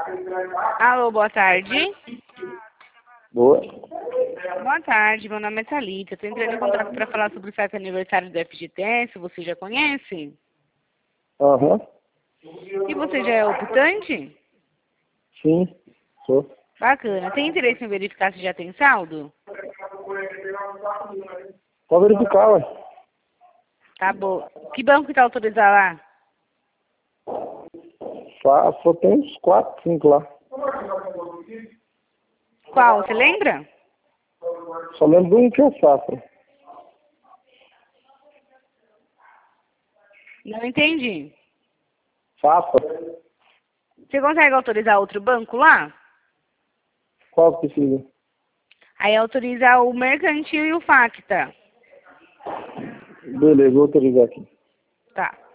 Alô, boa tarde. Boa. Boa tarde, meu nome é Thalita. Estou entrando em contato para falar sobre o festa aniversário do FGTS. Você já conhece? Aham. E você já é optante? Sim, sou. Bacana. Tem interesse em verificar se já tem saldo? Pode verificar, ué. Tá bom. Que banco que tá autorizado lá? Só tem uns 4, 5 lá. Qual? Você lembra? Só lembro de um que é Safra. Não entendi. Safra? Você consegue autorizar outro banco lá? Qual que precisa? Aí autoriza o Mercantil e o Facta. Beleza, vou autorizar aqui. Tá.